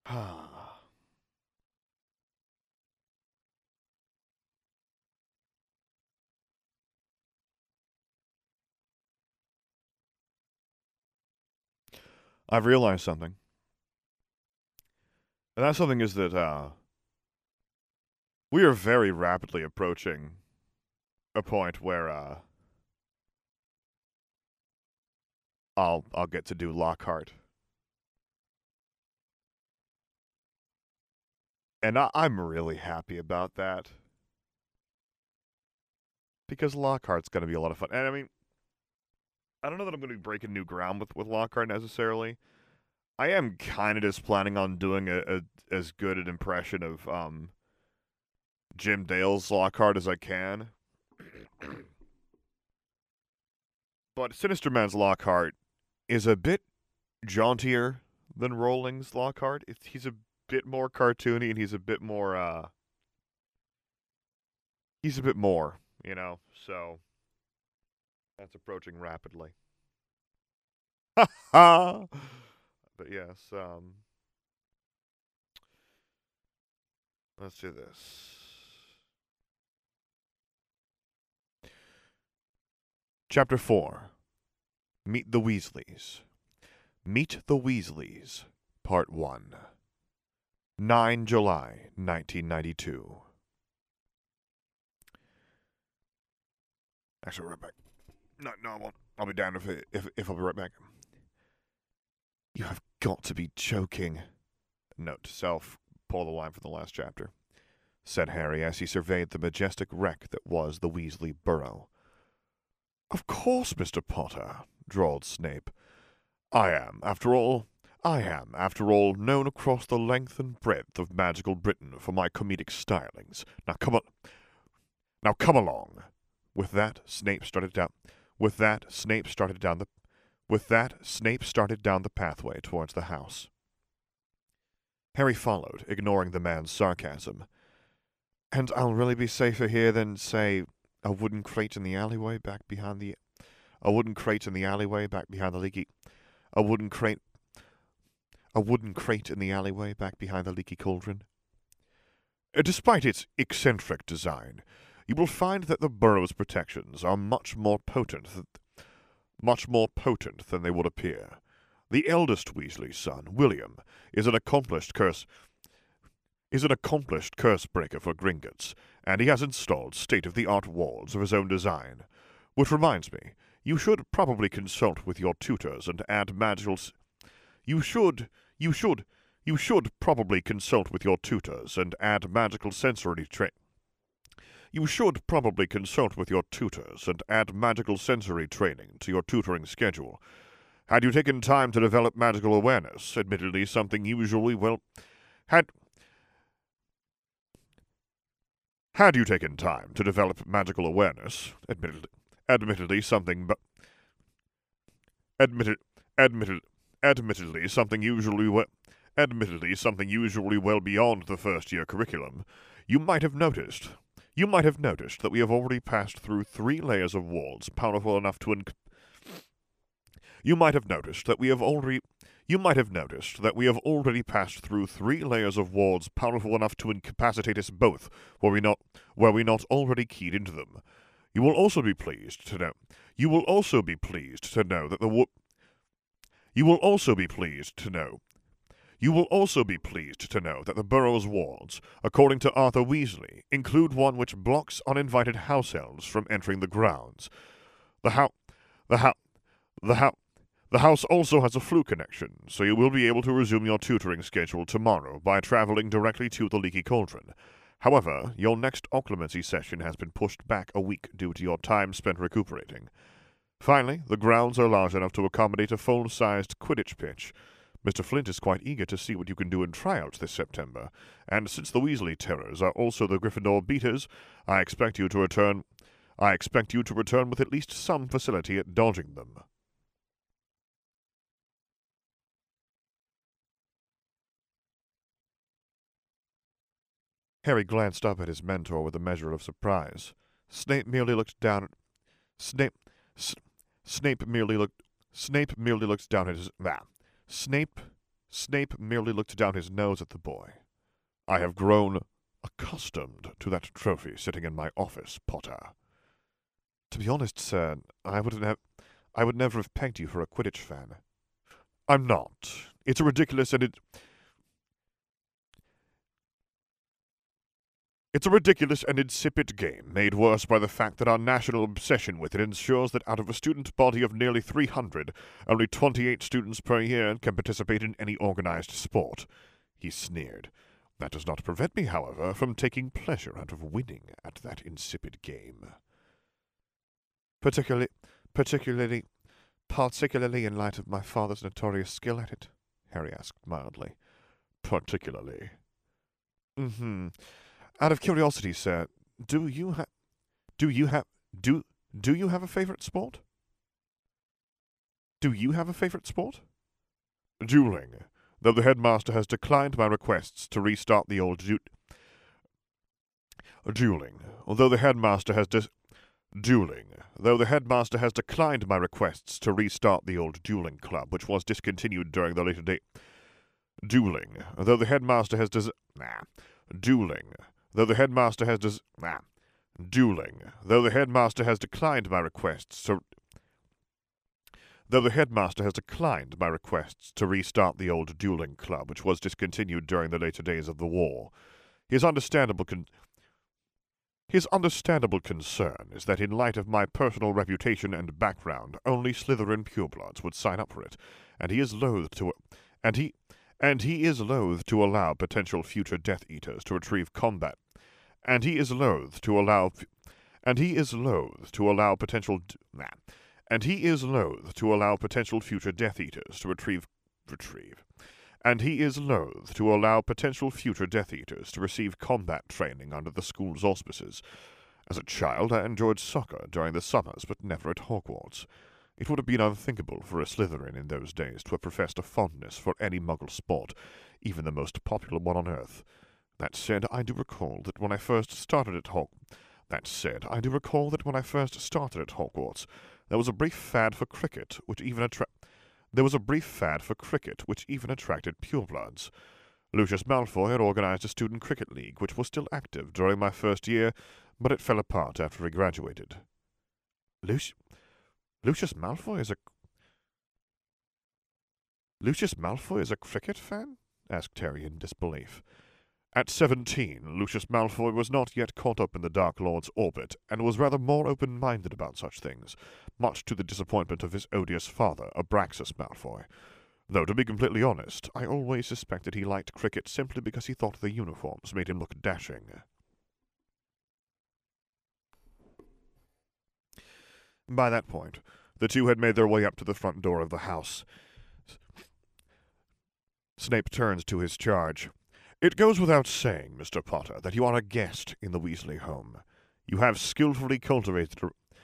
I've realized something. And that something is that we are very rapidly approaching a point where I'll get to do Lockhart. And I'm really happy about that. Because Lockhart's going to be a lot of fun. And I mean, I don't know that I'm going to be breaking new ground with Lockhart necessarily. I am kind of just planning on doing a as good an impression of Jim Dale's Lockhart as I can. But Sinister Man's Lockhart is a bit jauntier than Rowling's Lockhart. He's a bit more cartoony and he's a bit more, you know, so that's approaching rapidly. Ha ha! But yes, let's do this. Chapter 4. Meet the Weasleys. Meet the Weasleys, Part 1. 9 July, 1992. Actually, right back. No, I won't. I'll be down if I'll be right back. You have got to be joking. Note to self, pull the line from the last chapter, said Harry as he surveyed the majestic wreck that was the Weasley burrow. Of course, Mr. Potter, drawled Snape. I am, after all, known across the length and breadth of magical Britain for my comedic stylings. Now come along. With that, Snape started down the pathway towards the house. Harry followed, ignoring the man's sarcasm. And I'll really be safer here than, say, a wooden crate in the alleyway back behind the leaky cauldron. Despite its eccentric design, you will find that the burrow's protections are much more potent than they would appear. The eldest Weasley son, William, is an accomplished curse breaker for Gringotts, and he has installed state-of-the-art walls of his own design. Which reminds me, you should probably consult with your tutors and add magical sensory training to your tutoring schedule. Had you taken time to develop magical awareness, admittedly something usually well had Had you taken time to develop magical awareness, admittedly something but admitted admittedly something usually well beyond the first year curriculum, you might have noticed that we have already passed through 3 layers of walls powerful enough to incapacitate us both, were we not already keyed into them. You will also be pleased to know that the burrow's walls, according to Arthur Weasley, include one which blocks uninvited house elves from entering the grounds. The house also has a flue connection, so you will be able to resume your tutoring schedule tomorrow by traveling directly to the Leaky Cauldron. However, your next occlumency session has been pushed back a week due to your time spent recuperating. Finally, the grounds are large enough to accommodate a full-sized Quidditch pitch. Mr. Flint is quite eager to see what you can do in tryouts this September, and since the Weasley Terrors are also the Gryffindor Beaters, I expect you to return with at least some facility at dodging them. Harry glanced up at his mentor with a measure of surprise. Snape merely looked down at Snape Snape merely looked down at his Snape Snape merely looked down his nose at the boy. I have grown accustomed to that trophy sitting in my office, Potter. To be honest, sir, I would never have pegged you for a Quidditch fan. I'm not. It's a ridiculous and It's a ridiculous and insipid game, made worse by the fact that our national obsession with it ensures that out of a student body of nearly 300, only 28 students per year can participate in any organized sport. He sneered. That does not prevent me, however, from taking pleasure out of winning at that insipid game. Particularly in light of my father's notorious skill at it? Harry asked mildly. Particularly. Out of curiosity, sir, do you have a favorite sport? Do you have a favorite sport? Dueling, though the headmaster has declined my requests to restart the old dueling, though the headmaster has declined my requests to restart the old dueling club, which was discontinued during the later day. Dueling, though the headmaster has declined my requests to restart the old dueling club, which was discontinued during the later days of the war. His understandable concern is that in light of my personal reputation and background, only Slytherin purebloods would sign up for it, and he is loath to allow potential future Death Eaters to retrieve combat. Potential future Death Eaters to receive combat training under the school's auspices. As a child, I enjoyed soccer during the summers, but never at Hogwarts. It would have been unthinkable for a Slytherin in those days to have professed a fondness for any Muggle sport, even the most popular one on Earth. That said, I do recall that when I first started at Hogwarts, there was a brief fad for cricket, which even attracted purebloods. Lucius Malfoy had organized a student cricket league, which was still active during my first year, but it fell apart after he graduated. Lucius Malfoy is a cricket fan? Asked Harry in disbelief. At 17, Lucius Malfoy was not yet caught up in the Dark Lord's orbit, and was rather more open-minded about such things, much to the disappointment of his odious father, Abraxas Malfoy. Though, to be completely honest, I always suspected he liked cricket simply because he thought the uniforms made him look dashing. By that point, the two had made their way up to the front door of the house. Snape turned to his charge. It goes without saying, Mr. Potter, that you are a guest in the Weasley home. You have skillfully cultivated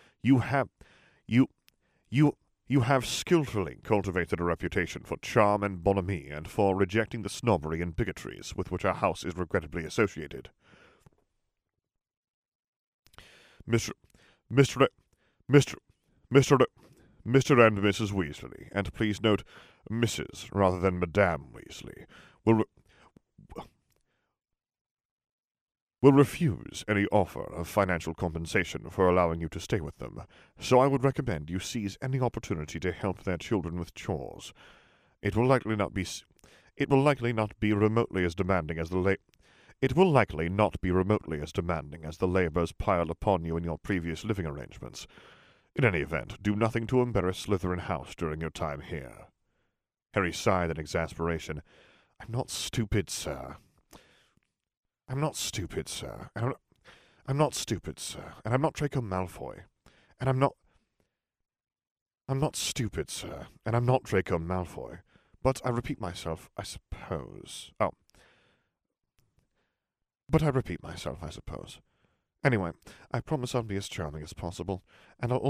a reputation for charm and bonhomie, and for rejecting the snobbery and bigotries with which our house is regrettably associated. Mr. and Mrs. Weasley, and please note Mrs. rather than Madame Weasley, will refuse any offer of financial compensation for allowing you to stay with them, so I would recommend you seize any opportunity to help their children with chores. It will likely not be remotely as demanding as the labors piled upon you in your previous living arrangements. In any event, do nothing to embarrass Slytherin House during your time here. Harry sighed in exasperation. I'm not stupid, sir. And I'm not Draco Malfoy. And I'm not stupid, sir. And I'm not Draco Malfoy. But I repeat myself, I suppose. Anyway, I promise I'll be as charming as possible, and I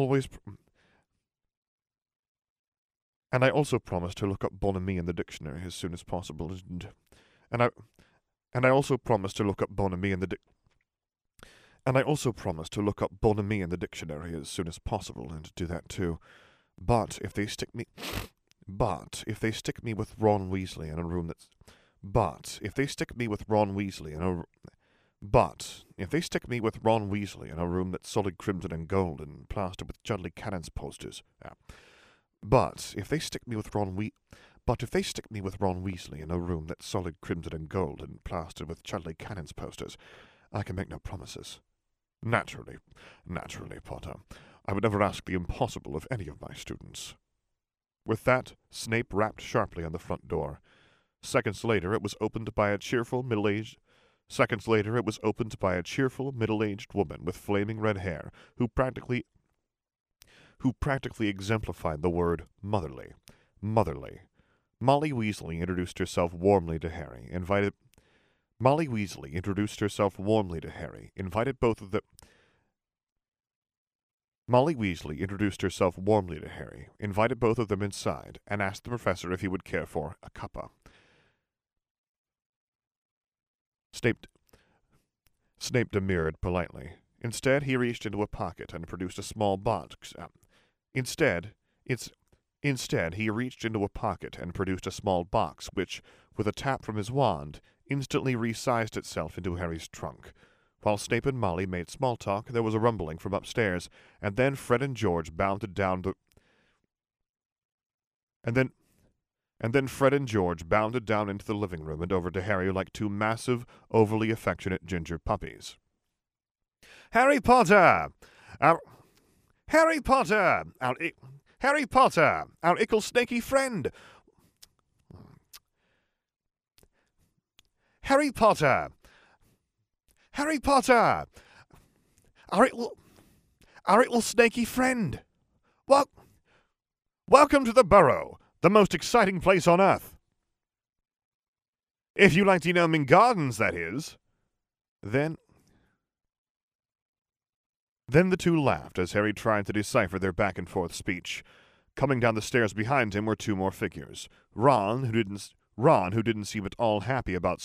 also promise to look up bonhomie in the dictionary as soon as possible, and I also promise to look up bonhomie in the dictionary as soon as possible, and do that too. But if they stick me But if they stick me with Ron Weasley in a room that's... But if they stick me with Ron Weasley in a... But if they stick me with Ron Weasley in a room that's solid crimson and gold and plastered with Chudley Cannon's posters... But if they stick me with Ron Weasley in a room that's solid crimson and gold and plastered with Chudley Cannon's posters, I can make no promises. Naturally, Potter. I would never ask the impossible of any of my students. With that, Snape rapped sharply on the front door. Seconds later, it was opened by a cheerful, middle-aged woman with flaming red hair, who practically exemplified the word motherly. Motherly. Molly Weasley introduced herself warmly to Harry, invited both of them inside, and asked the professor if he would care for a cuppa. Snape demurred politely. Instead, he reached into a pocket and produced a small box. Instead, he reached into a pocket and produced a small box, which, with a tap from his wand, instantly resized itself into Harry's trunk. While Snape and Molly made small talk, there was a rumbling from upstairs, and then Fred and George bounded down into the living room and over to Harry like two massive, overly affectionate ginger puppies. Harry Potter! Harry Potter! Harry Potter! Our ickle snaky friend! Harry Potter! Harry Potter! Our ickle snaky friend! Welcome to the Burrow, the most exciting place on Earth. If you like Denoming Gardens, that is. Then the two laughed as Harry tried to decipher their back-and-forth speech. Coming down the stairs behind him were two more figures. Ron, who didn't seem at all happy about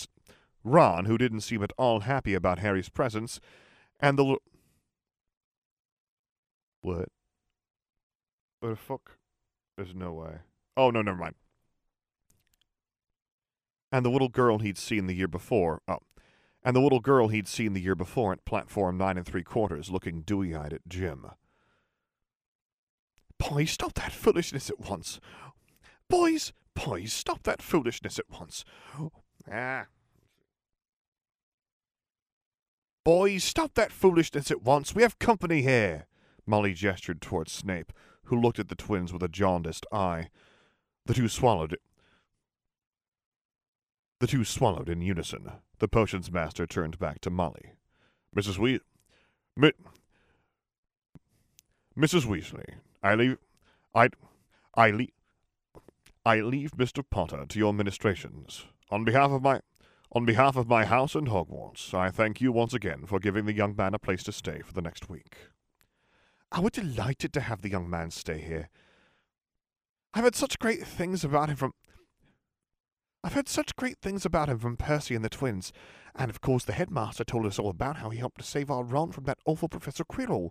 Harry's presence, and the What? What the fuck? There's no way. Oh, no, never mind. And the little girl he'd seen the year before at platform 9 3/4, looking dewy-eyed at Jim. Boys, stop that foolishness at once. Boys, stop that foolishness at once. Boys, stop that foolishness at once. We have company here. Molly gestured towards Snape, who looked at the twins with a jaundiced eye. The two swallowed in unison. The potions master turned back to Molly. Mrs. Weasley, I leave Mr. Potter to your ministrations. On behalf of my house and Hogwarts, I thank you once again for giving the young man a place to stay for the next week. I was delighted to have the young man stay here. I've heard such great things about him from Percy and the twins, and of course the headmaster told us all about how he helped to save our Ron from that awful Professor Quirrell.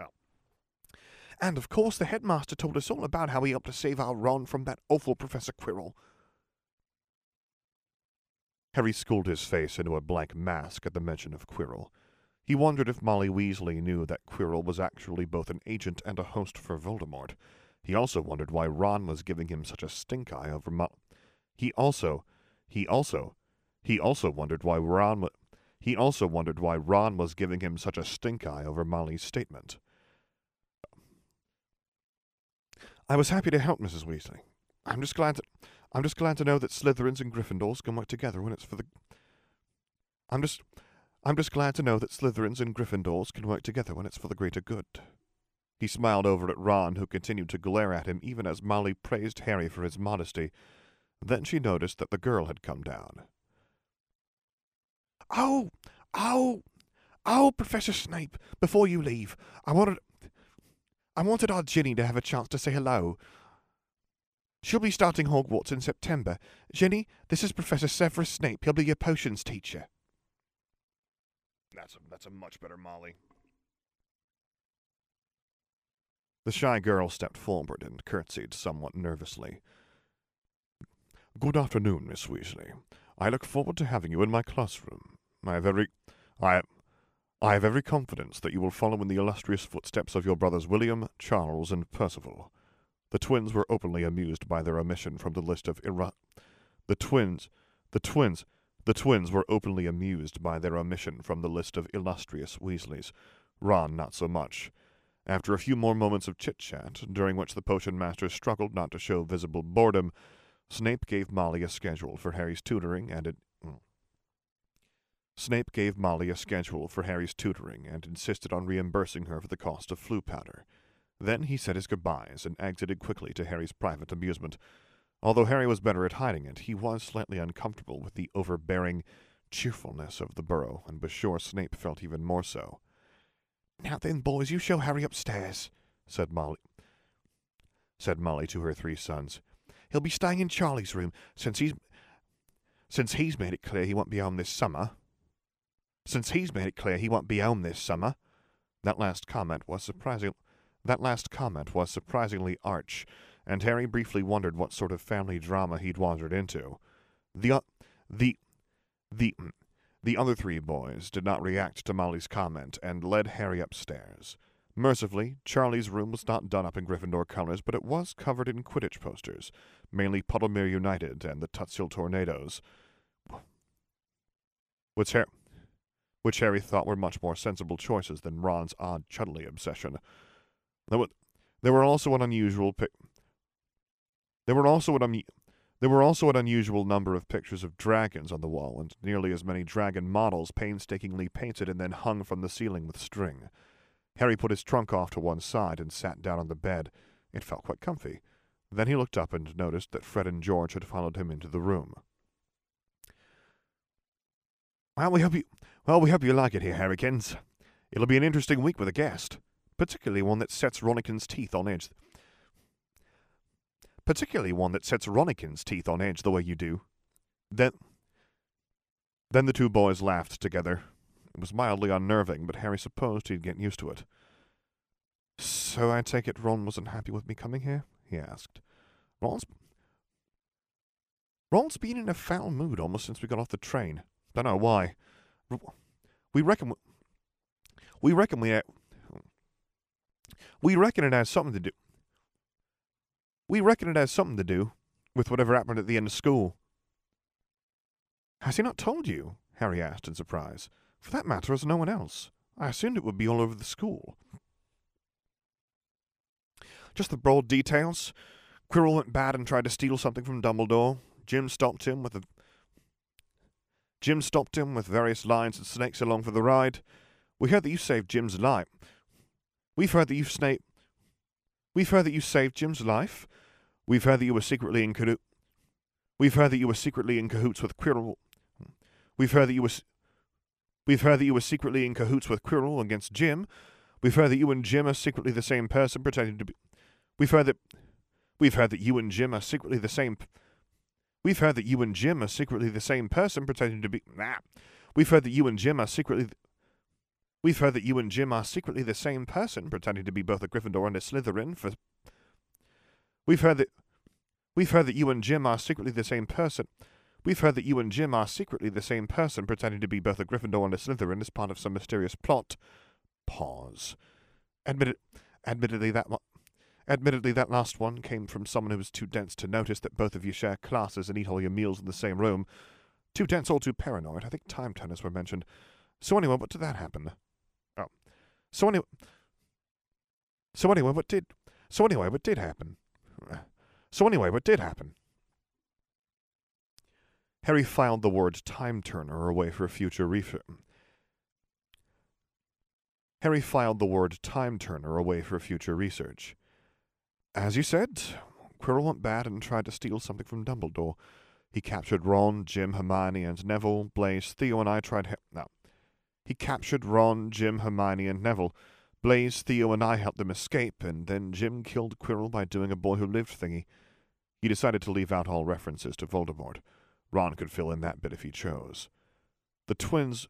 Harry schooled his face into a blank mask at the mention of Quirrell. He wondered if Molly Weasley knew that Quirrell was actually both an agent and a host for Voldemort. He also wondered why Ron was giving him such a stink-eye over He also wondered why Ron was giving him such a stink-eye over Molly's statement. I was happy to help, Mrs. Weasley. I'm just glad to know that Slytherins and Gryffindors can work together when it's for the greater good. He smiled over at Ron, who continued to glare at him even as Molly praised Harry for his modesty. Then she noticed that the girl had come down. Oh, Professor Snape, before you leave, I wanted our Ginny to have a chance to say hello. She'll be starting Hogwarts in September. Ginny, this is Professor Severus Snape. He'll be your potions teacher. That's a much better Molly. The shy girl stepped forward and curtsied somewhat nervously. Good afternoon, Miss Weasley. I look forward to having you in my classroom. I have every confidence that you will follow in the illustrious footsteps of your brothers William, Charles, and Percival. The twins were openly amused by their omission from the list of The twins were openly amused by their omission from the list of illustrious Weasleys. Ron not so much. After a few more moments of chit-chat, during which the potion master struggled not to show visible boredom, Snape gave Molly a schedule for Harry's tutoring and insisted on reimbursing her for the cost of flu powder. Then he said his goodbyes and exited quickly to Harry's private amusement. Although Harry was better at hiding it, he was slightly uncomfortable with the overbearing cheerfulness of the burrow, and was sure Snape felt even more so. "Now then, boys, you show Harry upstairs," said Molly to her 3 sons. "He'll be staying in Charlie's room, since he's made it clear he won't be home this summer. That last comment was surprisingly arch, and Harry briefly wondered what sort of family drama he'd wandered into. The other 3 boys did not react to Molly's comment and led Harry upstairs. Mercifully, Charlie's room was not done up in Gryffindor colors, but it was covered in Quidditch posters, mainly Puddlemere United and the Tutshill Tornadoes, which Harry thought were much more sensible choices than Ron's odd Chudley obsession. There were also an unusual number of pictures of dragons on the wall, and nearly as many dragon models painstakingly painted and then hung from the ceiling with string. Harry put his trunk off to one side and sat down on the bed. It felt quite comfy. Then he looked up and noticed that Fred and George had followed him into the room. Well, we hope you like it here, Harrykins. It'll be an interesting week with a guest, particularly one that sets Ronikin's teeth on edge. The way you do." Then the 2 boys laughed together. It was mildly unnerving, but Harry supposed he'd get used to it. "So I take it Ron wasn't happy with me coming here?" he asked. Ron's been in a foul mood almost since we got off the train. Don't know why. We reckon it has something to do. We reckon it has something to do with whatever happened at the end of school." "Has he not told you?" Harry asked in surprise. "For that matter, has no one else? I assumed it would be all over the school." "Just the broad details. Quirrell went bad and tried to steal something from Dumbledore. Jim stopped him with various lions and snakes along for the ride. We heard that you saved Jim's life. We've heard that you saved Jim's life. We've heard that you were secretly in cahoots with Quirrell. We've heard that you were secretly in cahoots with Quirrell against Jim. We've heard that you and Jim are secretly the same person pretending to be. We've heard that you and Jim are secretly the same. We've heard that you and Jim are secretly the same person pretending to be. We've heard that you and Jim are secretly the same person pretending to be both a Gryffindor and a Slytherin. We've heard that you and Jim are secretly the same person. We've heard that you and Jim are secretly the same person pretending to be both a Gryffindor and a Slytherin as part of some mysterious plot. Pause. Admittedly, that last one came from someone who was too dense to notice that both of you share classes and eat all your meals in the same room. Too dense or too paranoid. I think time turners were mentioned. So anyway, what did that happen? Oh. So anyway, what did happen? Harry filed the word time turner away for future research. As you said, Quirrell went bad and tried to steal something from Dumbledore. He captured Ron, Jim, Hermione, and Neville. Blaise, Theo, and I helped them escape, and then Jim killed Quirrell by doing a boy who lived thingy. He decided to leave out all references to Voldemort. Ron could fill in that bit if he chose. The twins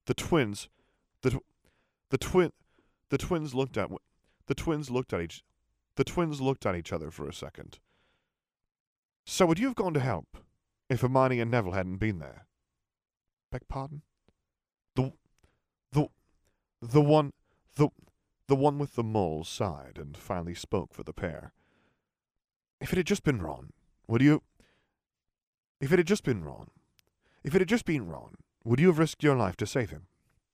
looked at each other for a second. "So would you have gone to help?" if Hermione and Neville hadn't been there. Beg pardon? The the the one the one with the mole sighed and finally spoke for the pair. If it had just been Ron, would you if it had just been Ron would you have risked your life to save him?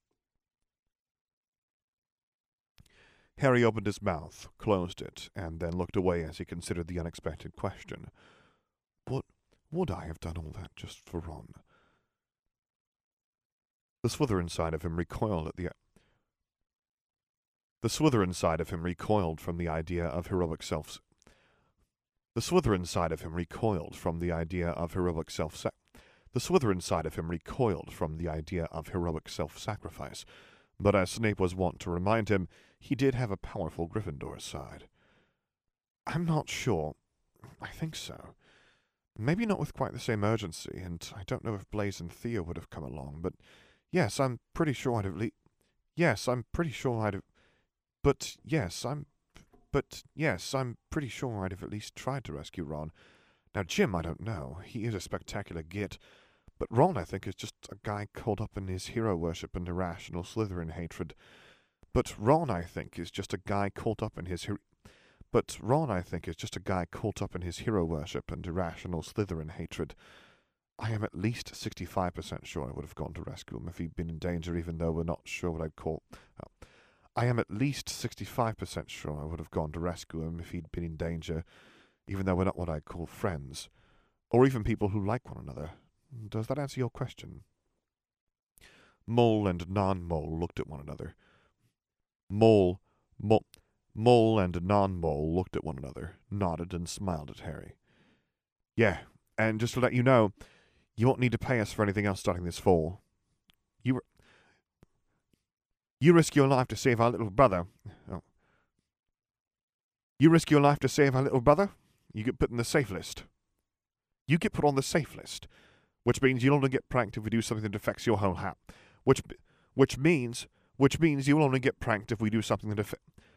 Harry opened his mouth, closed it, and then looked away as he considered the unexpected question. Would I have done all that just for Ron? The Slytherin side of him recoiled from the idea of heroic self. The Slytherin side of him recoiled from the idea of heroic self-sacrifice. But as Snape was wont to remind him, he did have a powerful Gryffindor side. I'm not sure. I think so. Maybe not with quite the same urgency, and I don't know if Blaise and Theo would have come along, but yes, I'm pretty sure I'd have at least tried to rescue Ron. Now, Jim, I don't know. He is a spectacular git. But Ron, I think, is just a guy caught up in his hero worship and irrational Slytherin hatred. I am at least 65% sure I would have gone to rescue him if he'd been in danger, even though we're not sure what I'd call... I am at least 65% sure I would have gone to rescue him if he'd been in danger, even though we're not what I'd call friends, or even people who like one another. Does that answer your question? Mole and non-mole looked at one another. Mole and non-mole looked at one another, nodded, and smiled at Harry. Yeah, and just to let you know, you won't need to pay us for anything else starting this fall. You risk your life to save our little brother. Oh. You risk your life to save our little brother, you get put in the safe list. You get put on the safe list, which means you'll only get pranked if we do something that affects your whole house. Which means you'll only get pranked if we do something that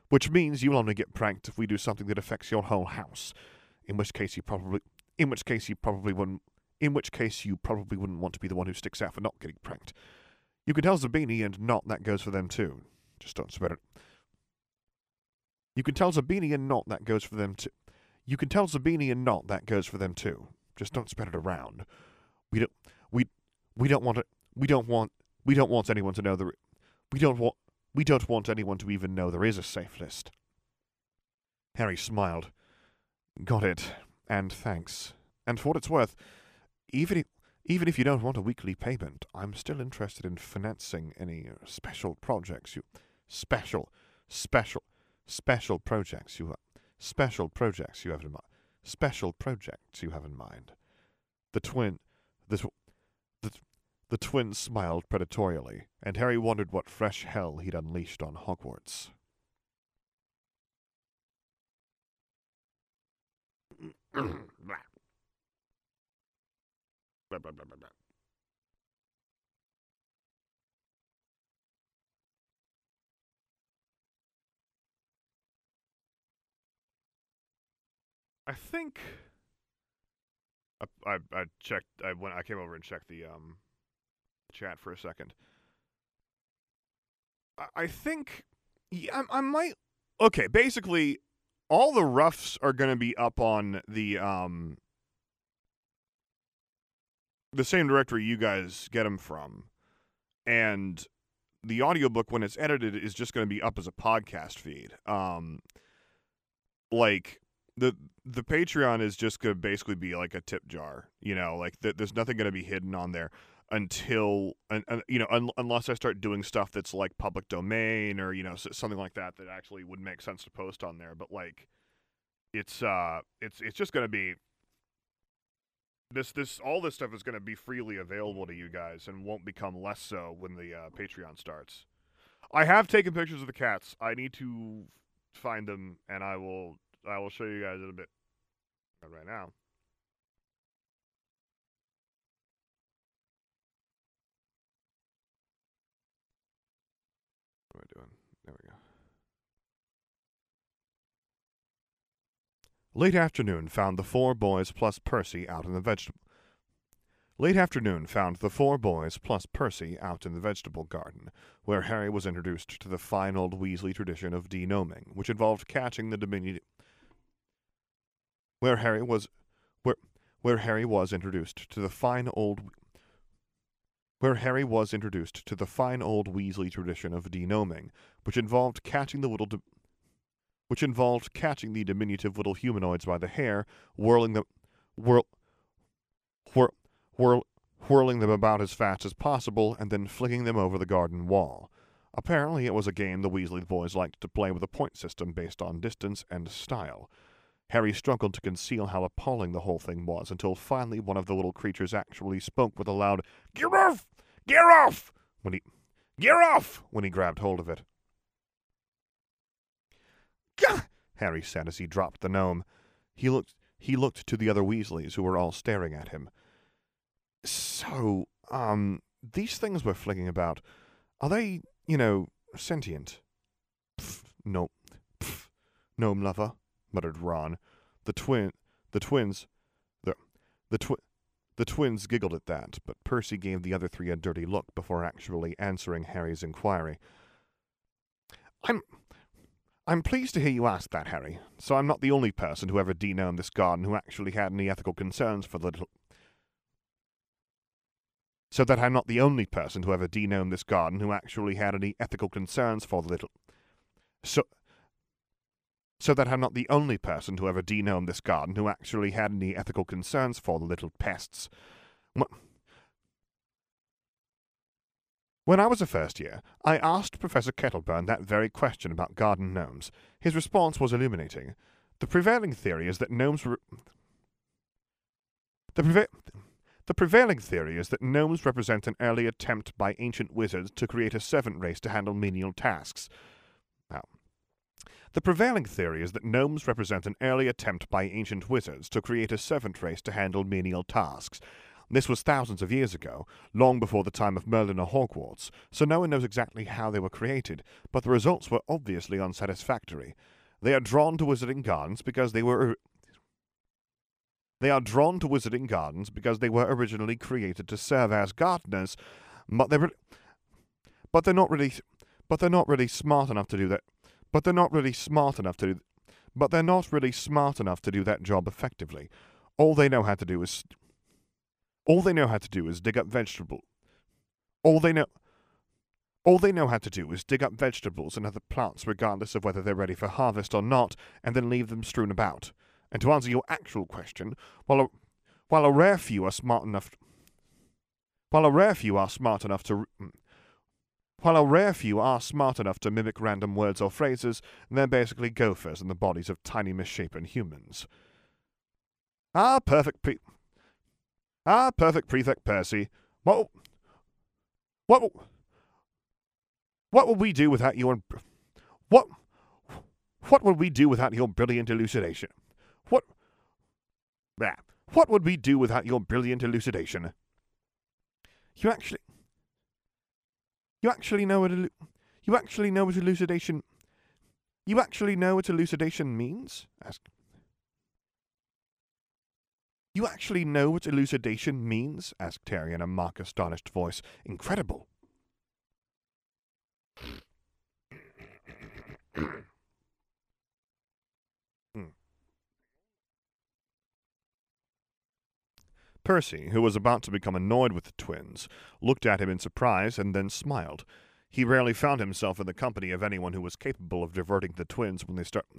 affects your whole house. In which case you probably wouldn't want to be the one who sticks out for not getting pranked. You can tell Zabini and Not that goes for them too. Just don't spread it. You can tell Zabini and Not that goes for them too. Just don't spread it around. We don't want anyone to know we don't want anyone to even know there is a safe list. Harry smiled. Got it. And thanks. And for what it's worth, even if you don't want a weekly payment, I'm still interested in financing any special projects you have in mind. The twins smiled predatorially, and Harry wondered what fresh hell he'd unleashed on Hogwarts. I think I checked. I came over and checked the chat for a second. I think I might. Okay, basically, all the roughs are going to be up on the same directory you guys get them from, and the audiobook, when it's edited, is just going to be up as a podcast feed. Like the Patreon is just going to basically be like a tip jar, you know, like there's nothing going to be hidden on there until unless I start doing stuff that's like public domain or something like that actually would make sense to post on there. But like it's just going to be all this stuff is going to be freely available to you guys and won't become less so when the Patreon starts. I have taken pictures of the cats. I need to find them, and I will show you guys in a bit. Right now. What am I doing? There we go. Late afternoon found the 4 boys plus Percy out in the vegetable. Late afternoon found the four boys plus Percy out in the vegetable garden, where Harry was introduced to the fine old Weasley tradition of denoming, which involved catching the diminutive. Where Harry was introduced to the fine old Weasley tradition of denoming, which involved catching the diminutive little humanoids by the hair, whirling them about as fast as possible, and then flinging them over the garden wall. Apparently it was a game the Weasley boys liked to play with a point system based on distance and style. Harry struggled to conceal how appalling the whole thing was, until finally one of the little creatures actually spoke with a loud, "Get off! Get off!" when he grabbed hold of it. "Gah!" Harry said as he dropped the gnome. He looked to the other Weasleys, who were all staring at him. "So, these things we're flinging about, are they, sentient?" "No, gnome lover," muttered Ron. The twins giggled at that, but Percy gave the other three a dirty look before actually answering Harry's inquiry. I'm pleased to hear you ask that, Harry. So I'm not the only person who ever denomed this garden who actually had any ethical concerns for the little... So that I'm not the only person who ever denomed this garden who actually had any ethical concerns for the little... So that I'm not the only person who ever denomed this garden who actually had any ethical concerns for the little pests. When I was a first year, I asked Professor Kettleburn that very question about garden gnomes. His response was illuminating. The prevailing theory is that gnomes represent an early attempt by ancient wizards to create a servant race to handle menial tasks. The prevailing theory is that gnomes represent an early attempt by ancient wizards to create a servant race to handle menial tasks. This was thousands of years ago, long before the time of Merlin or Hogwarts, so no one knows exactly how they were created, but the results were obviously unsatisfactory. They are drawn to wizarding gardens because they were originally created to serve as gardeners, but they're not really smart enough to do that. But they're not really smart enough to do that job effectively. All they know how to do is dig up vegetables. All they know how to do is dig up vegetables and other plants regardless of whether they're ready for harvest or not, and then leave them strewn about. And to answer your actual question, while a rare few are smart enough to mimic random words or phrases, they're basically gophers in the bodies of tiny misshapen humans. Perfect Prefect Percy. What would we do without your brilliant elucidation? What would we do without your brilliant elucidation? You actually know what elucidation means? You actually know what elucidation means? Asked Harry in a mock astonished voice. Incredible. Percy, who was about to become annoyed with the twins, looked at him in surprise and then smiled. He rarely found himself in the company of anyone who was capable of diverting the twins when they started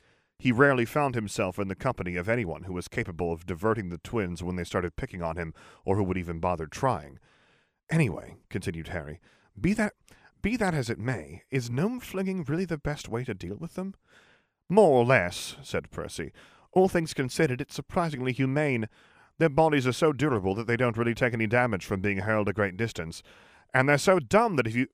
picking on him, or who would even bother trying. Anyway, continued Harry, be that as it may, is gnome flinging really the best way to deal with them? More or less, said Percy. All things considered, it's surprisingly humane. Their bodies are so durable that they don't really take any damage from being hurled a great distance. And they're so dumb that if you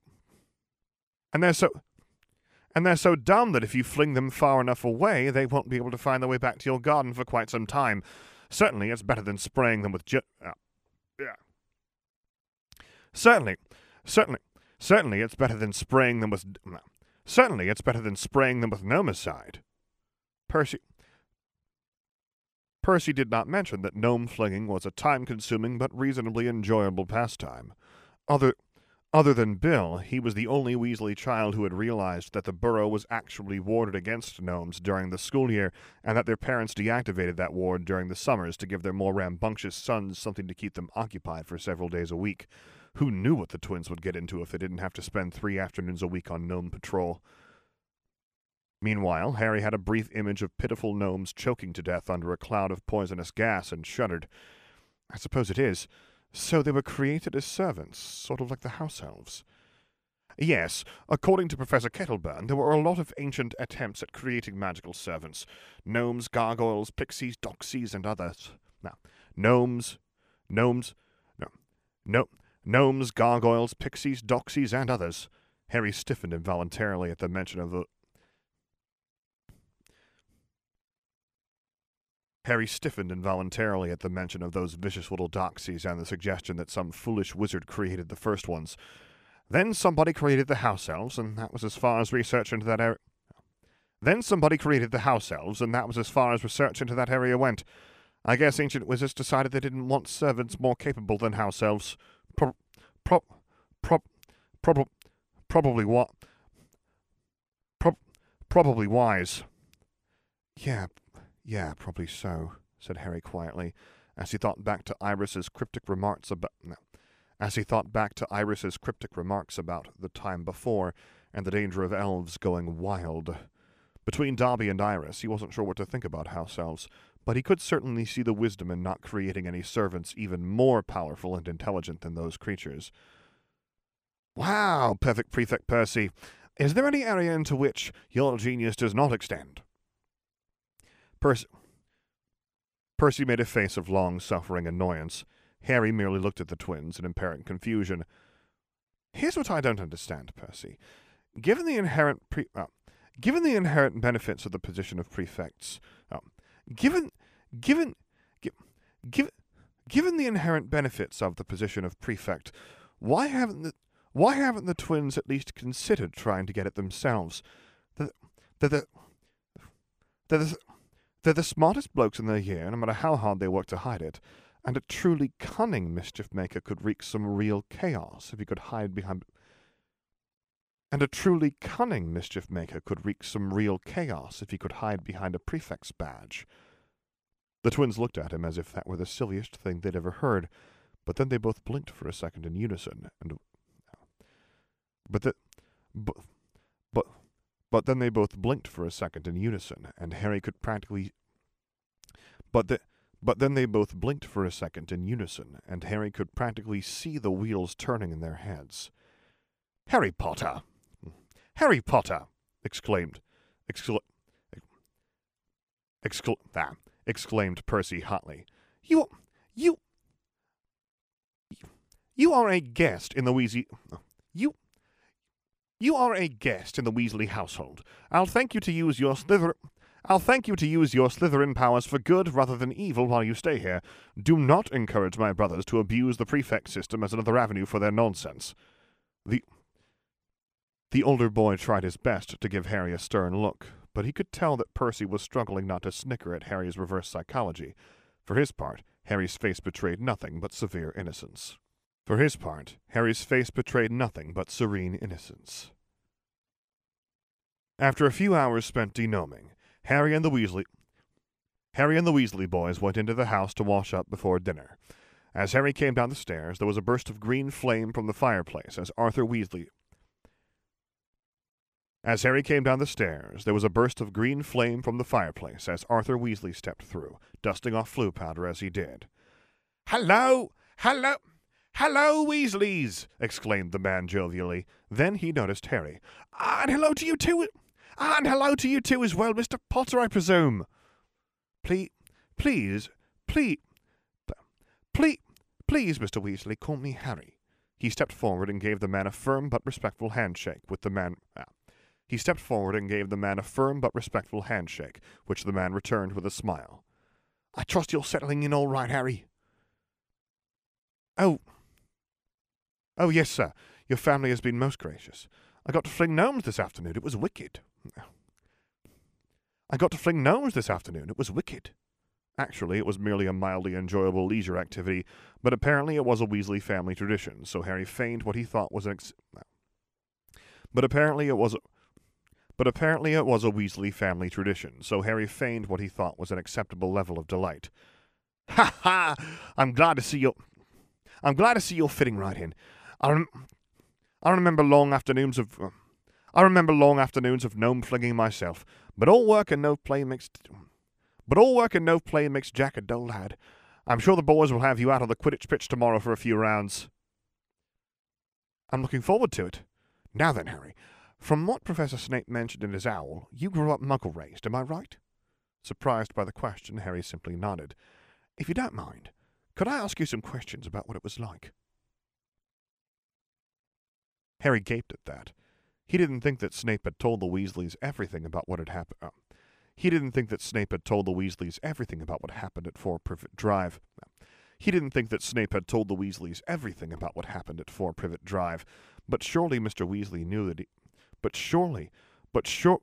fling them far enough away, they won't be able to find their way back to your garden for quite some time. Certainly, it's better than spraying them with Certainly, it's better than spraying them with Nomicide. Percy did not mention that gnome flinging was a time-consuming but reasonably enjoyable pastime. Other than Bill, he was the only Weasley child who had realized that the Burrow was actually warded against gnomes during the school year, and that their parents deactivated that ward during the summers to give their more rambunctious sons something to keep them occupied for several days a week. Who knew what the twins would get into if they didn't have to spend 3 afternoons a week on gnome patrol? Meanwhile, Harry had a brief image of pitiful gnomes choking to death under a cloud of poisonous gas and shuddered. I suppose it is. So they were created as servants, sort of like the house elves. Yes, according to Professor Kettleburn, there were a lot of ancient attempts at creating magical servants. Gnomes, gargoyles, pixies, doxies, and others. Now, gnomes, gargoyles, pixies, doxies, and others. Harry stiffened involuntarily at the mention of the... Harry stiffened involuntarily at the mention of those vicious little doxies and the suggestion that some foolish wizard created the first ones. Then somebody created the house elves, and that was as far as research into that area... went. I guess ancient wizards decided they didn't want servants more capable than house elves. Probably wise. Yeah, probably so, said Harry quietly, as he thought back to Iris's cryptic remarks about the time before and the danger of elves going wild. Between Dobby and Iris, he wasn't sure what to think about house elves, but he could certainly see the wisdom in not creating any servants even more powerful and intelligent than those creatures. Wow, perfect Prefect Percy. Is there any area into which your genius does not extend? Percy made a face of long-suffering annoyance. Harry merely looked at the twins in apparent confusion. Here's what I don't understand, Percy. Given the inherent benefits of the position of prefects, given the inherent benefits of the position of prefect, why haven't the twins at least considered trying to get it themselves? They're the smartest blokes in their year, no matter how hard they work to hide it, and a truly cunning mischief-maker could wreak some real chaos if he could hide behind... a prefect's badge. The twins looked at him as if that were the silliest thing they'd ever heard, but then they both blinked for a second in unison, and... But then they both blinked for a second in unison, and Harry could practically... But then they both blinked for a second in unison, and Harry could practically see the wheels turning in their heads. Harry Potter! Harry Potter! exclaimed Percy hotly. You are a guest in the Weasley... You are a guest in the Weasley household. I'll thank you to use your Slytherin powers for good rather than evil while you stay here. Do not encourage my brothers to abuse the prefect system as another avenue for their nonsense. The older boy tried his best to give Harry a stern look, but he could tell that Percy was struggling not to snicker at Harry's reverse psychology. For his part, Harry's face betrayed nothing but severe innocence. After a few hours spent denoming, Harry and the Weasley boys went into the house to wash up before dinner. As Harry came down the stairs, there was a burst of green flame from the fireplace as Arthur Weasley stepped through, dusting off Floo powder as he did. Hello, Weasleys! Exclaimed the man jovially. Then he noticed Harry. And hello to you too as well, Mr. Potter, I presume. Please, Mr. Weasley, call me Harry. He stepped forward and gave the man a firm but respectful handshake, which the man returned with a smile. I trust you're settling in all right, Harry. Oh, yes, sir. Your family has been most gracious. I got to fling gnomes this afternoon. It was wicked. Actually, it was merely a mildly enjoyable leisure activity, but apparently it was a Weasley family tradition, so Harry feigned what he thought was an but apparently it was a Weasley family tradition, so Harry feigned what he thought was an acceptable level of delight. Ha ha! I'm glad to see you're fitting right in. I remember long afternoons of gnome flinging myself, but all work and no play makes Jack a dull lad. I'm sure the boys will have you out on the Quidditch pitch tomorrow for a few rounds. I'm looking forward to it. Now then, Harry, from what Professor Snape mentioned in his owl, you grew up Muggle-raised, am I right? Surprised by the question, Harry simply nodded. If you don't mind, could I ask you some questions about what it was like? Harry gaped at that. He didn't think that Snape had told the Weasleys everything about what had happened. He didn't think that Snape had told the Weasleys everything about what happened at Four Privet Drive. He didn't think that Snape had told the Weasleys everything about what happened at Four Privet Drive, but surely Mr. Weasley knew that he... But surely Mr.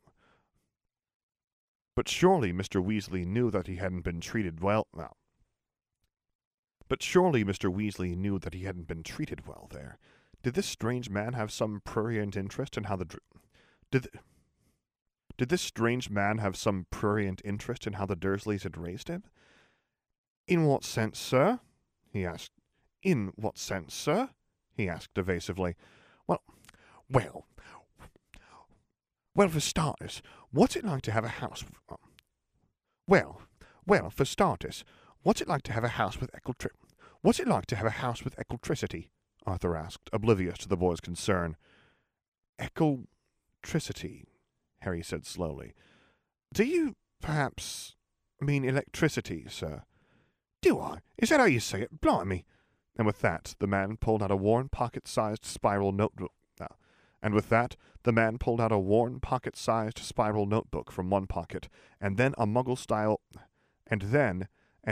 Weasley knew that he hadn't been treated well. But surely Mr. Weasley knew that he hadn't been treated well there. Did this strange man have some prurient interest in how the... Did this strange man have some prurient interest in how the Dursleys had raised him? In what sense, sir? He asked. In what sense, sir? He asked evasively. Well, for starters, what's it like to have a house... Well, for starters, what's it like to have a house with electricity? Arthur asked, oblivious to the boy's concern. Electricity, Harry said slowly. Do you, perhaps, mean electricity, sir? Do I? Is that how you say it? Blimey! And with that, the man pulled out a worn pocket-sized spiral notebook. From one pocket, and then a Muggle-style, and then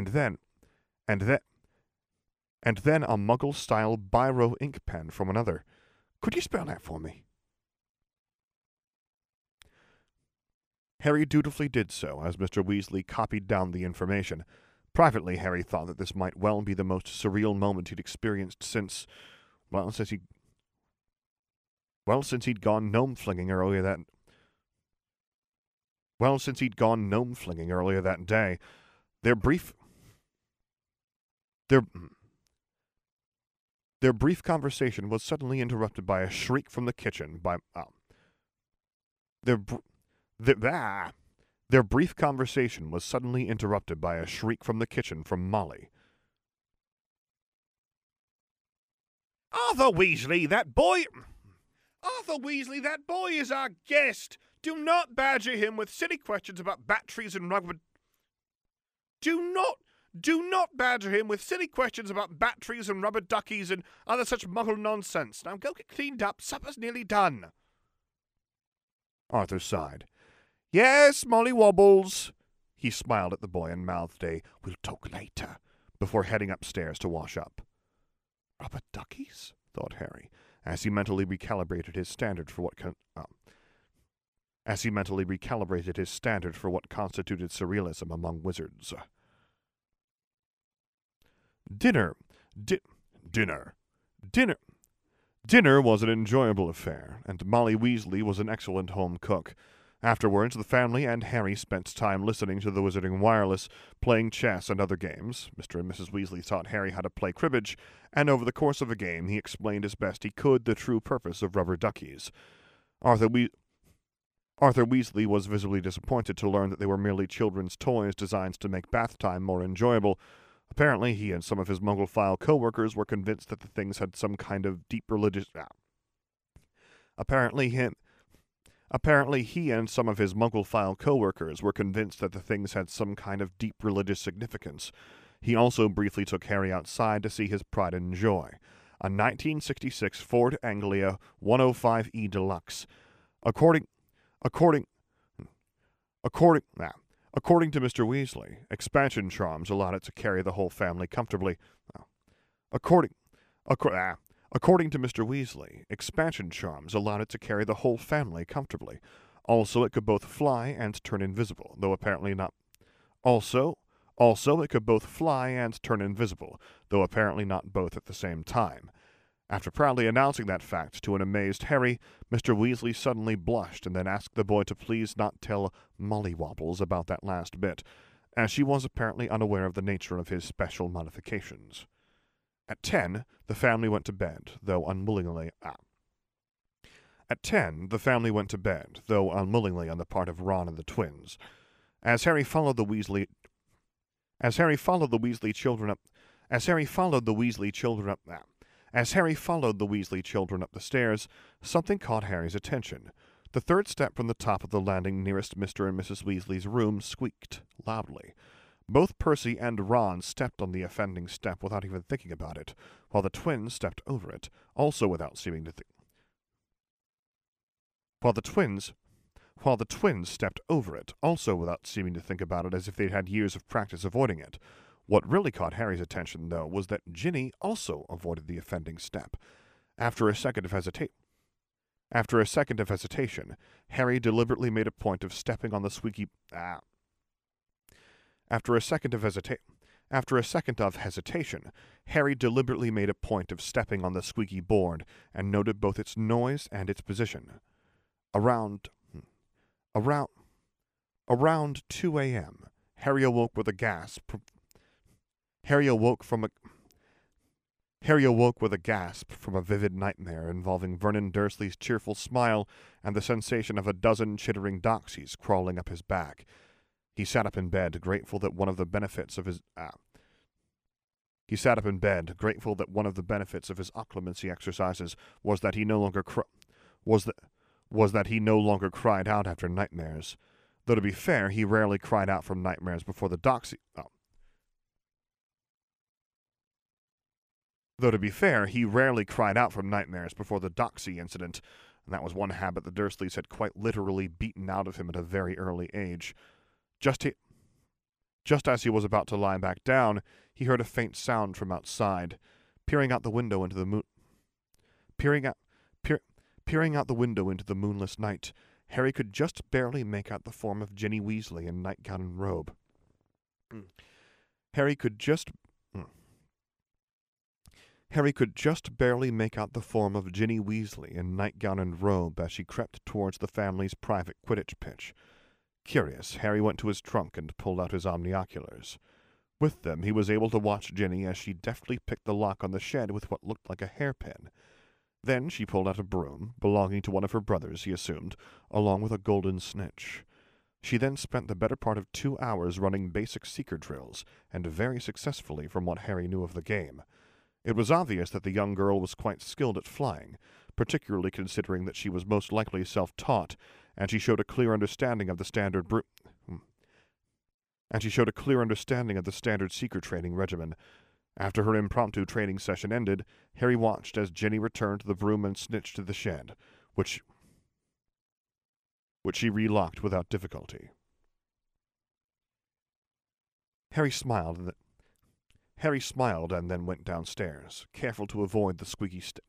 a Muggle-style biro ink pen from another. Could you spell that for me? Harry dutifully did so, as Mr. Weasley copied down the information. Privately, Harry thought that this might well be the most surreal moment he'd experienced since he'd gone gnome flinging earlier that day. Their brief conversation was suddenly interrupted by a shriek from the kitchen. Their brief conversation was suddenly interrupted by a shriek from the kitchen from Molly. Arthur Weasley, that boy is our guest. Do not badger him with silly questions about batteries and rubber. Do not badger him with silly questions about batteries and rubber duckies and other such Muggle nonsense. Now go get cleaned up. Supper's nearly done. Arthur sighed. Yes, Molly Wobbles. He smiled at the boy and mouthed a, "We'll talk later," before heading upstairs to wash up. Rubber duckies? Thought Harry, as he mentally recalibrated his standard for what constituted surrealism among wizards. Dinner was an enjoyable affair, and Molly Weasley was an excellent home cook. Afterwards, the family and Harry spent time listening to the Wizarding Wireless, playing chess and other games. Mr. and Mrs. Weasley taught Harry how to play cribbage, and over the course of a game he explained as best he could the true purpose of rubber duckies. Arthur Weasley was visibly disappointed to learn that they were merely children's toys designed to make bath time more enjoyable. Apparently, he and some of his Muggle-file co-workers were convinced that the things had some kind of deep religious... Apparently, he and some of his Muggle-file co-workers were convinced that the things had some kind of deep religious significance. He also briefly took Harry outside to see his pride and joy, a 1966 Ford Anglia 105E Deluxe. According to Mr. Weasley, expansion charms allowed it to carry the whole family comfortably. According to Mr. Weasley, expansion charms allowed it to carry the whole family comfortably. Also, it could both fly and turn invisible, though apparently not. Also, Also, it could both fly and turn invisible, though apparently not both at the same time. After proudly announcing that fact to an amazed Harry, Mr. Weasley suddenly blushed and then asked the boy to please not tell Molly Wobbles about that last bit, as she was apparently unaware of the nature of his special modifications. At 10, the family went to bed, though unwillingly. At 10, the family went to bed, though unwillingly on the part of Ron and the twins. As Harry followed the Weasley children up the stairs, something caught Harry's attention. The third step from the top of the landing nearest Mr. and Mrs. Weasley's room squeaked loudly. Both Percy and Ron stepped on the offending step without even thinking about it, while the twins stepped over it, also without seeming to think. While the twins stepped over it, also without seeming to think about it as if they'd had years of practice avoiding it. What really caught Harry's attention, though, was that Ginny also avoided the offending step. After a second of hesitation, Harry deliberately made a point of stepping on the squeaky... After a second of hesitation, Harry deliberately made a point of stepping on the squeaky board and noted both its noise and its position. Around 2 a.m., Harry awoke with a gasp. Harry awoke with a gasp from a vivid nightmare involving Vernon Dursley's cheerful smile and the sensation of a dozen chittering doxies crawling up his back. He sat up in bed, grateful that one of the benefits of his occlumency exercises was that he no longer cried out after nightmares. Though to be fair, he rarely cried out from nightmares before the doxy. Incident, and that was one habit the Dursleys had quite literally beaten out of him at a very early age. Just as he was about to lie back down, he heard a faint sound from outside. Peering out the window into the moonless night, Harry could just barely make out the form of Ginny Weasley in nightgown and robe. Harry could just barely make out the form of Ginny Weasley in nightgown and robe as she crept towards the family's private Quidditch pitch. Curious, Harry went to his trunk and pulled out his omnioculars. With them, he was able to watch Ginny as she deftly picked the lock on the shed with what looked like a hairpin. Then she pulled out a broom, belonging to one of her brothers, he assumed, along with a golden snitch. She then spent the better part of 2 hours running basic seeker drills, and very successfully from what Harry knew of the game. It was obvious that the young girl was quite skilled at flying, particularly considering that she was most likely self-taught, and she showed a clear understanding of the standard seeker training regimen. After her impromptu training session ended, Harry watched as Ginny returned the broom and snitch to the shed, which she relocked without difficulty. Harry smiled and then went downstairs, careful to avoid the squeaky step.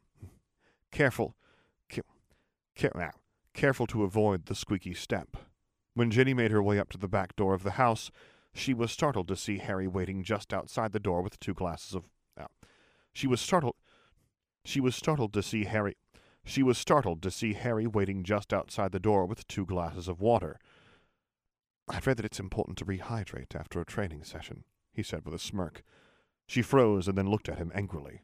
Careful to avoid the squeaky step. When Ginny made her way up to the back door of the house, she was startled to see Harry waiting just outside the door with 2 glasses of... She was startled to see Harry waiting just outside the door with 2 glasses of water. "I've read that it's important to rehydrate after a training session," he said with a smirk. She froze and then looked at him angrily.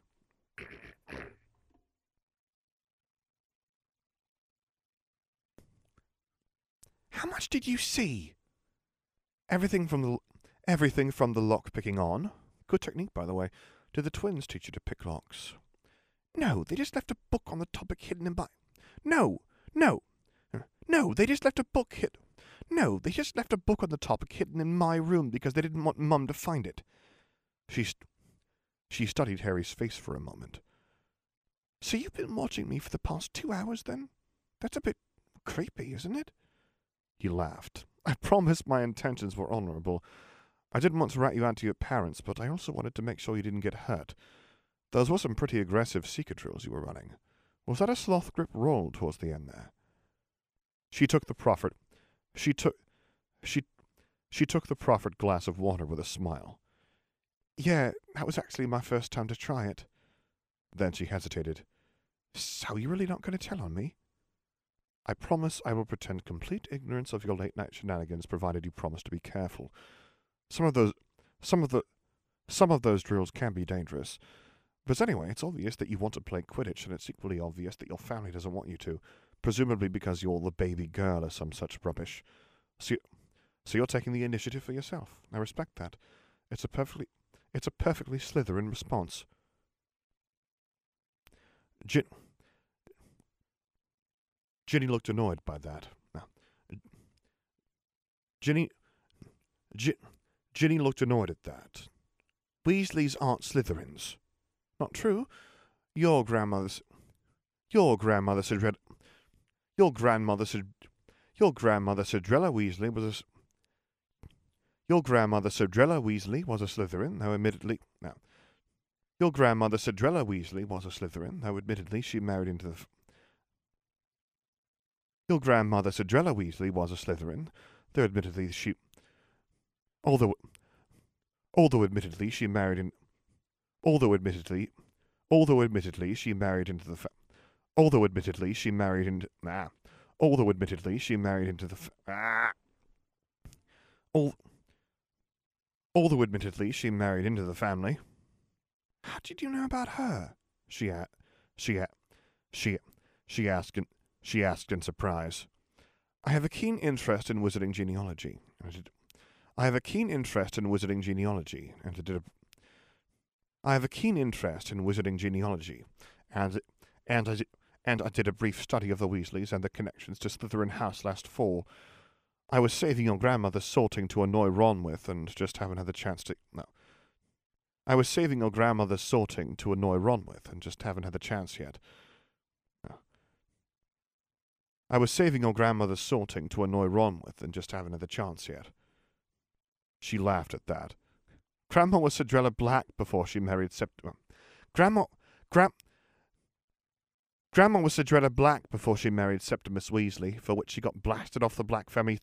"How much did you see?" Everything from the lock-picking on. Good technique, by the way. Did the twins teach you to pick locks? No, they just left a book on the topic hidden in my... No, they just left a book on the topic hidden in my room because they didn't want Mum to find it. She studied Harry's face for a moment. "So you've been watching me for the past 2 hours, then? That's a bit creepy, isn't it?" He laughed. "I promise my intentions were honorable. I didn't want to rat you out to your parents, but I also wanted to make sure you didn't get hurt. Those were some pretty aggressive seeker drills you were running. Was that a sloth grip roll towards the end there?" She took the proffered She took the proffered glass of water with a smile. Yeah, that was actually my first time to try it. Then she hesitated. So you're really not going to tell on me? I promise I will pretend complete ignorance of your late-night shenanigans, provided you promise to be careful. Some of those drills can be dangerous. But anyway, it's obvious that you want to play Quidditch, and it's equally obvious that your family doesn't want you to, presumably because you're the baby girl or some such rubbish. So you're taking the initiative for yourself. I respect that. It's a perfectly Slytherin response. Ginny looked annoyed by that. Ginny looked annoyed at that. Weasleys aren't Slytherins. Not true. Your grandmother Cinderella Weasley was a Slytherin, though admittedly she married into the Your grandmother Cinderella Weasley was a Slytherin, though admittedly she she married into the family. How did you know about her? She asked in surprise. I have a keen interest in wizarding genealogy, and I did a brief study of the Weasleys and their connections to Slytherin House last fall. I was saving your grandmother's sorting to annoy Ron with, and just haven't had the chance to. No. I was saving your grandmother's sorting to annoy Ron with, and just haven't had the chance yet. She laughed at that. Grandma was Cinderella Black before she married Grandma was Cinderella Black before she married Septimus Weasley, for which she got blasted off the Black family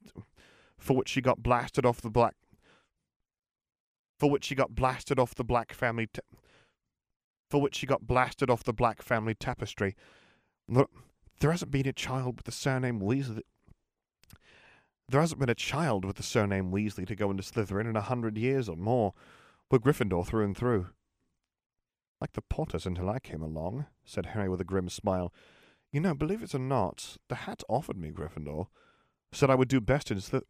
tapestry. There hasn't been a child with the surname Weasley to go into Slytherin in 100 years or more. We're Gryffindor through and through. Like the Potters until I came along, said Harry with a grim smile. You know, believe it or not, the hat offered me Gryffindor. Said I would do best in Slytherin,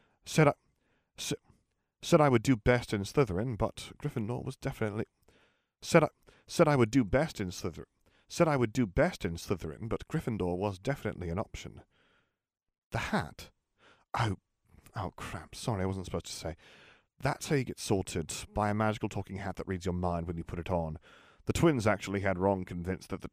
but Gryffindor was definitely... Said I would do best in Slytherin, but Gryffindor was definitely an option. The hat? Oh crap, sorry, I wasn't supposed to say. That's how you get sorted, by a magical talking hat that reads your mind when you put it on. The twins actually had Ron convinced that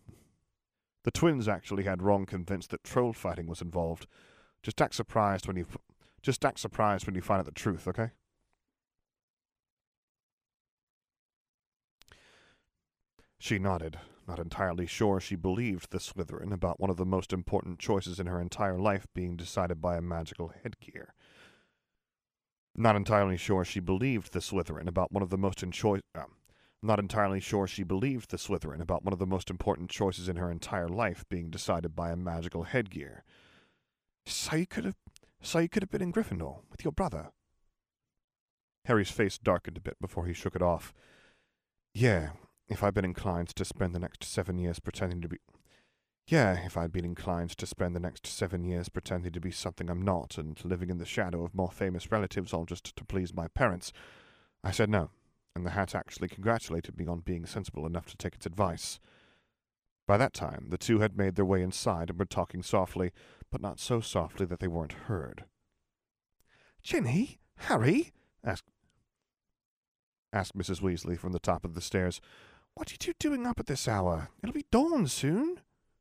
troll fighting was involved. Just act surprised when you find out the truth, okay? She nodded, not entirely sure she believed the Slytherin about one of the most important choices in her entire life being decided by a magical headgear. Not entirely sure she believed the Slytherin about one of the most important choices in her entire life being decided by a magical headgear. So you could have been in Gryffindor with your brother. Harry's face darkened a bit before he shook it off. Yeah, if I'd been inclined to spend the next 7 years pretending to be something I'm not, and living in the shadow of more famous relatives all just to please my parents. I said no, and the hat actually congratulated me on being sensible enough to take its advice. By that time, the two had made their way inside and were talking softly, but not so softly that they weren't heard. Ginny? Harry? asked Mrs. Weasley from the top of the stairs. What are you two doing up at this hour? It'll be dawn soon.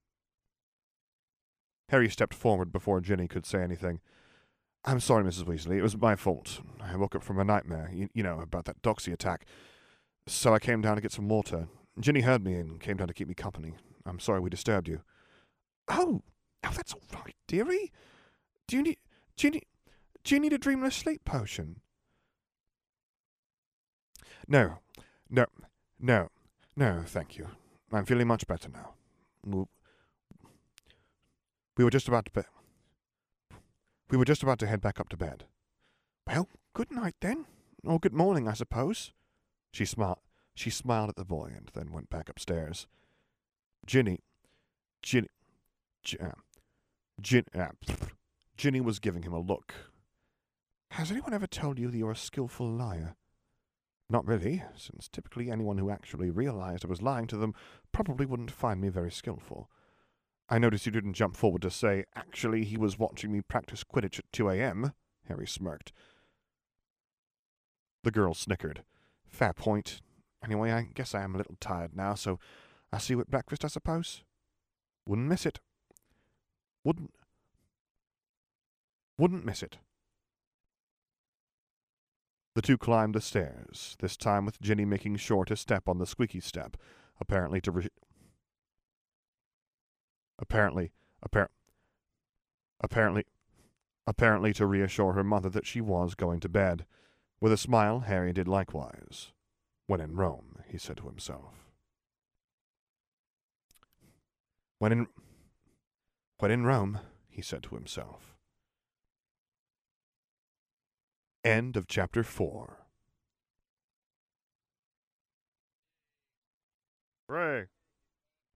Harry stepped forward before Ginny could say anything. I'm sorry, Mrs. Weasley. It was my fault. I woke up from a nightmare, you know, about that doxy attack. So I came down to get some water. Ginny heard me and came down to keep me company. I'm sorry we disturbed you. Oh, that's all right, dearie. Do you Do you need a dreamless sleep potion? No, no, no, no, thank you. I'm feeling much better now. We were just about to We were just about to head back up to bed. Well, good night then. Or good morning, I suppose. She smiled at the boy and then went back upstairs. Ginny was giving him a look. Has anyone ever told you that you're a skillful liar? Not really, since typically anyone who actually realized I was lying to them probably wouldn't find me very skillful. I noticed you didn't jump forward to say, actually, he was watching me practice Quidditch at 2 a.m., Harry smirked. The girl snickered. Fair point. Anyway, I guess I am a little tired now, so I'll see you at breakfast, I suppose? Wouldn't miss it. Wouldn't miss it. The two climbed the stairs, this time with Ginny making sure to step on the squeaky step, apparently to reassure her mother that she was going to bed. With a smile, Harry did likewise. When in Rome, he said to himself. When in Rome, he said to himself. End of chapter 4. Hooray!